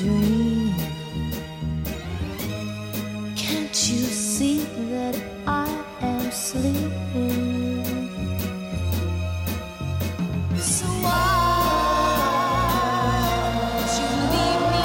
dream. Can't you see that I am sleeping? So why did you leave me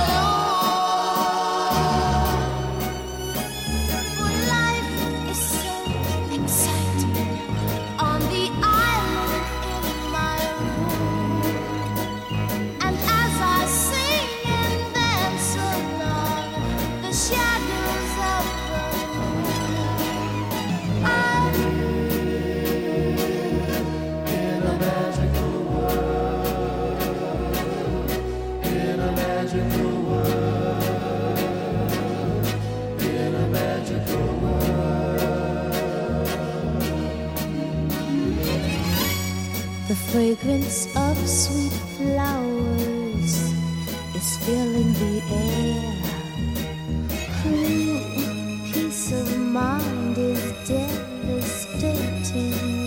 alone? Well, life is so exciting on the island in my room. And as I sing and dance along the shadows of the moon, I'm in a magical world, in a magical world, in a magical world. The fragrance of sweet flowers is filling the air. Peace of mind is devastating.